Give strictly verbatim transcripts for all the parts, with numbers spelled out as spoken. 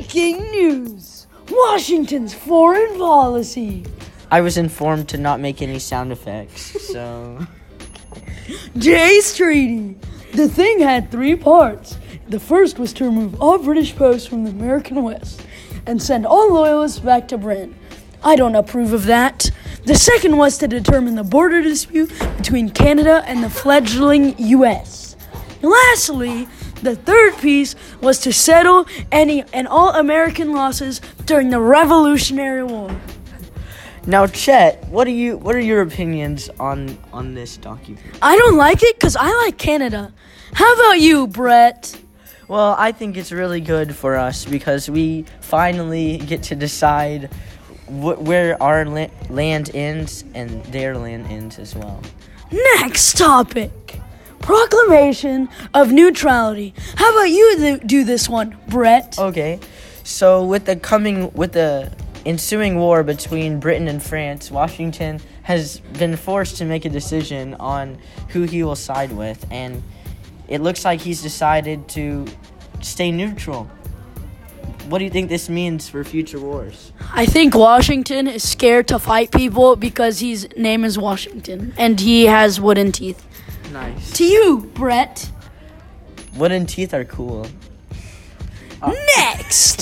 Breaking news! Washington's foreign policy. I was informed to not make any sound effects, so... Jay's Treaty. The thing had three parts. The first was to remove all British posts from the American West and send all loyalists back to Britain. I don't approve of that. The second was to determine the border dispute between Canada and the fledgling U S. Lastly, the third piece was to settle any and all American losses during the Revolutionary War. Now, Chet, what are you? What are your opinions on on this document? I don't like it because I like Canada. How about you, Brett? Well, I think it's really good for us because we finally get to decide wh- where our la- land ends and their land ends as well. Next topic. Proclamation of neutrality. How about you th- do this one, Brett? Okay, so with the coming with the ensuing war between Britain and France, Washington has been forced to make a decision on who he will side with, and it looks like he's decided to stay neutral. What do you think this means for future wars? I think Washington is scared to fight people because his name is Washington and he has wooden teeth. Nice. To you, Brett. Wooden teeth are cool. Uh. Next.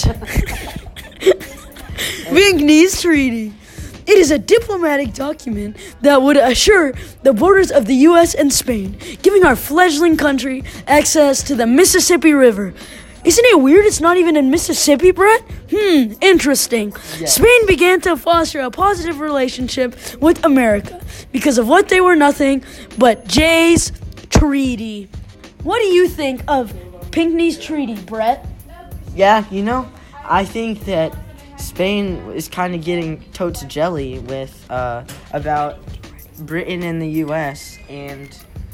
Vignese Treaty. It is a diplomatic document that would assure the borders of the U S and Spain, giving our fledgling country access to the Mississippi River. Isn't it weird it's not even in Mississippi, Brett? Hmm, interesting. Yes. Spain began to foster a positive relationship with America because of what they were nothing but Jay's Treaty. What do you think of Pinckney's Treaty, Brett? Yeah, you know, I think that Spain is kind of getting totes jelly with uh, about Britain and the U S, and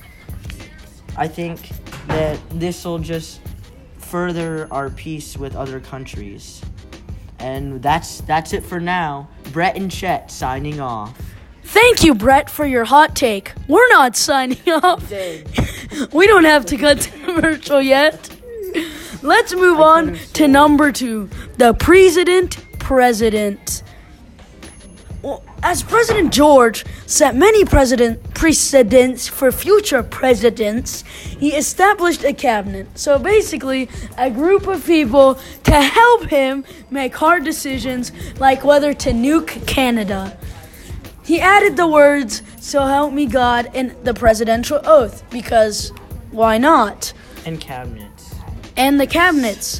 I think that this will just further our peace with other countries. And that's that's it for now. Brett and Chet signing off. Thank you, Brett, for your hot take. We're not signing off. We don't have to cut to commercial yet. Let's move on to number two, the president president. Well, as President George set many president precedents for future presidents, he established a cabinet. So basically, a group of people to help him make hard decisions like whether to nuke Canada. He added the words, "So help me God," in the presidential oath, because why not? And cabinets. And the cabinets.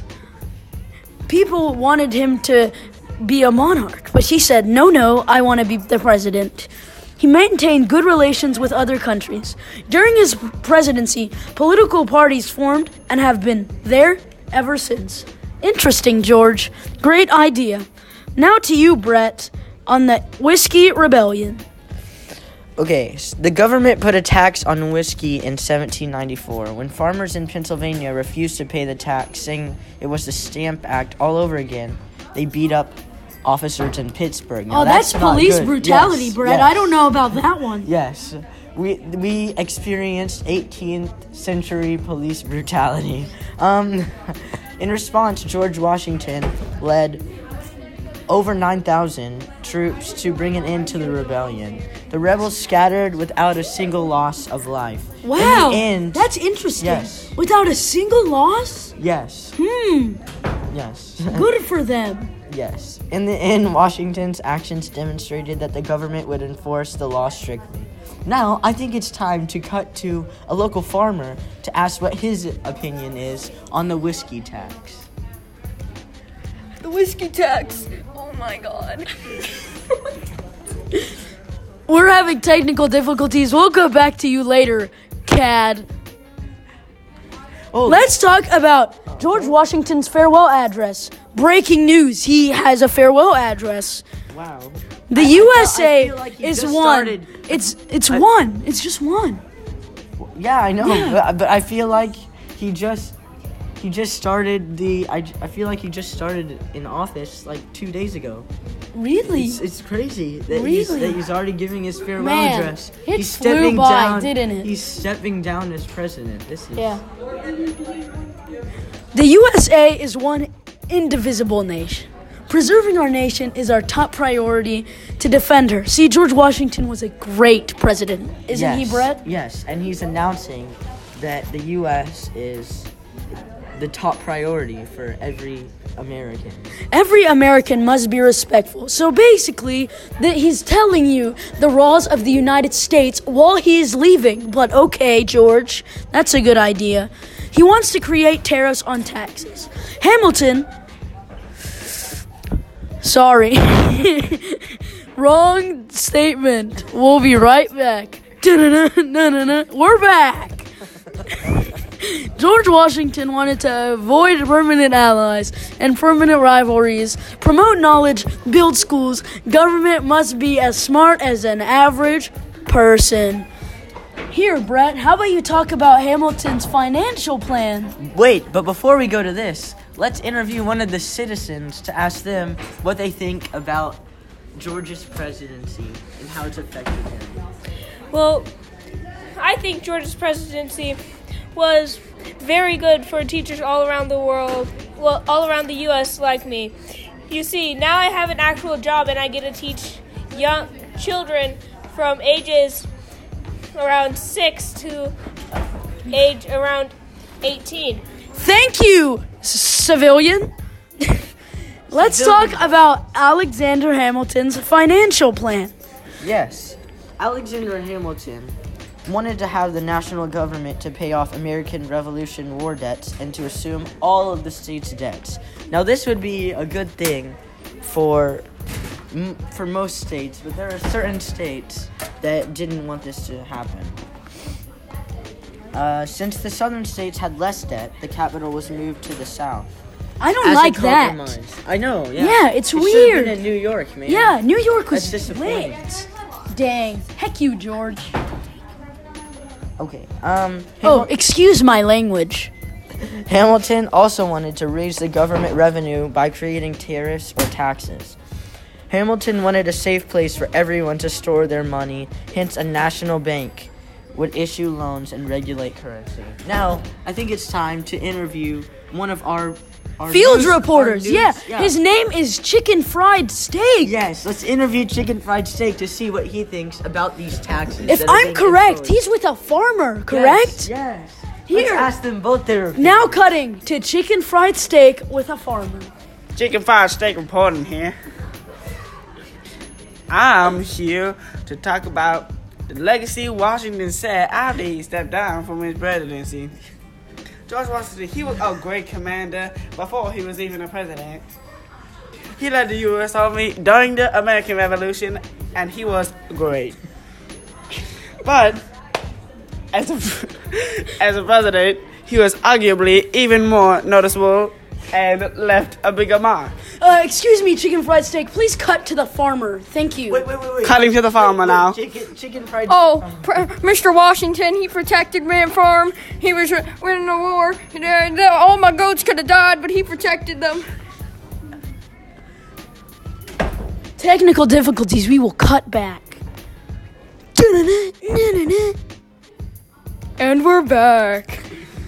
People wanted him to be a monarch, but he said, no, no, I want to be the president. He maintained good relations with other countries. During his presidency, political parties formed and have been there ever since. Interesting, George. Great idea. Now to you, Brett, on the Whiskey Rebellion. Okay, so the government put a tax on whiskey in seventeen ninety-four. When farmers in Pennsylvania refused to pay the tax, saying it was the Stamp Act all over again, they beat up officers in Pittsburgh. Now, oh, that's, that's police good. brutality, yes, Brett. Yes. I don't know about that one. Yes. We we experienced eighteenth century police brutality. Um, in response, George Washington led over nine thousand troops to bring an end to the rebellion. The rebels scattered without a single loss of life. Wow, in the end, that's interesting. Yes. Without a single loss? Yes. Hmm. Yes. Good for them. Yes. In the end, Washington's actions demonstrated that the government would enforce the law strictly. Now, I think it's time to cut to a local farmer to ask what his opinion is on the whiskey tax. The whiskey tax. Oh my God. We're having technical difficulties. We'll go back to you later, Cad. Oh, Let's talk about George Washington's farewell address. Breaking news, he has a farewell address. Wow. The I, U I S A feel, I feel like he is just one. started- It's it's I- one. It's just one. Yeah, I know, Yeah. But, but I feel like he just he just started the. I, I feel like he just started in office like two days ago. Really? It's, it's crazy that he's Really? that he's already giving his farewell Man, address. it he's flew stepping by, down, didn't it? He's stepping down as president. This is Yeah. The U S A is one indivisible nation. Preserving our nation is our top priority to defend her. See, George Washington was a great president, isn't yes, he, Brett? Yes, and he's announcing that the U S is the top priority for every American. Every American must be respectful. So basically, that he's telling you the laws of the United States while he is leaving. But okay, George, that's a good idea. He wants to create tariffs on taxes. Hamilton... Sorry. Wrong statement. We'll be right back. We're back. George Washington wanted to avoid permanent allies and permanent rivalries, promote knowledge, build schools. Government must be as smart as an average person. Here, Brett, how about you talk about Hamilton's financial plan? Wait, but before we go to this, let's interview one of the citizens to ask them what they think about George's presidency and how it's affected him. Well, I think George's presidency was very good for teachers all around the world, well, all around the U S like me. You see, now I have an actual job and I get to teach young children from ages around six to age around eighteen. Thank you, civilian. Let's Civilian. talk about Alexander Hamilton's financial plan. Yes, Alexander Hamilton wanted to have the national government to pay off American Revolution War debts and to assume all of the states' debts. Now, this would be a good thing for m- for most states, but there are certain states that didn't want this to happen. Uh, since the southern states had less debt, the capital was moved to the south. I don't As a like that. compromise. I know, yeah. Yeah, it's it should've weird. been in New York, man. Yeah, New York was That's disappointing. lit. Dang. Heck you, George. Okay, um... Oh, excuse my language. Hamilton also wanted to raise the government revenue by creating tariffs or taxes. Hamilton wanted a safe place for everyone to store their money, hence a national bank would issue loans and regulate currency. Now, I think it's time to interview one of our, our Field news, reporters, our news- yeah. His name is Chicken Fried Steak. Yes, let's interview Chicken Fried Steak to see what he thinks about these taxes. If that are I'm being correct, imposed. he's with a farmer, correct? Yes, yes. Here. Let's ask them both their opinions. Now cutting to Chicken Fried Steak with a farmer. Chicken Fried Steak reporting here. I'm here to talk about the legacy Washington set after he stepped down from his presidency. George Washington, he was a great commander before he was even a president. He led the U S Army during the American Revolution, and he was great. But as a, as a president, he was arguably even more noticeable and left a bigger mark. Uh, excuse me, Chicken Fried Steak. Please cut to the farmer. Thank you. Wait, wait, wait, wait. Cutting to the farmer Wait, now. Chicken, chicken fried. Oh, pr- Mister Washington, he protected my farm. He was uh, winning the war. And, uh, the- all my goats could have died, but he protected them. Technical difficulties. We will cut back. And we're back.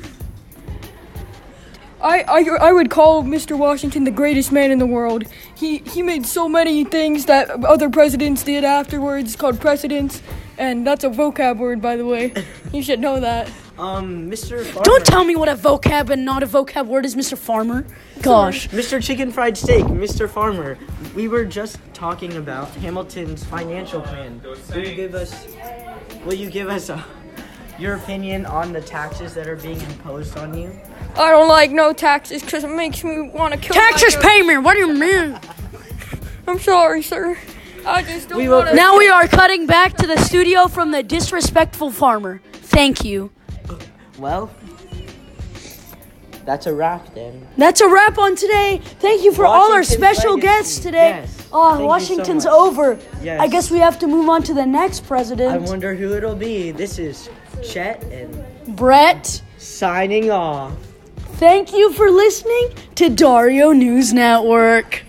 I, I, I would call Mister Washington the greatest man in the world. He he made so many things that other presidents did afterwards called precedents. And that's a vocab word, by the way. You should know that. Um, Mister Farmer. Don't tell me what a vocab and not a vocab word is, Mister Farmer. Gosh. Mister Chicken Fried Steak, Mister Farmer. We were just talking about Hamilton's financial plan. Will you give us? Will you give us a, your opinion on the taxes that are being imposed on you? I don't like no taxes because it makes me want to kill Taxes my payment. What do you mean? I'm sorry, sir. I just don't We will- want to. Now we are cutting back to the studio from the disrespectful farmer. Thank you. Well, that's a wrap then. That's a wrap on today. Thank you for all our Washington's special legacy. guests today. Yes. Oh, Thank you so Washington's much. over. Yes. I guess we have to move on to the next I president. wonder who it'll be. This is Chet and Brett. signing off. Thank you for listening to Dario News Network.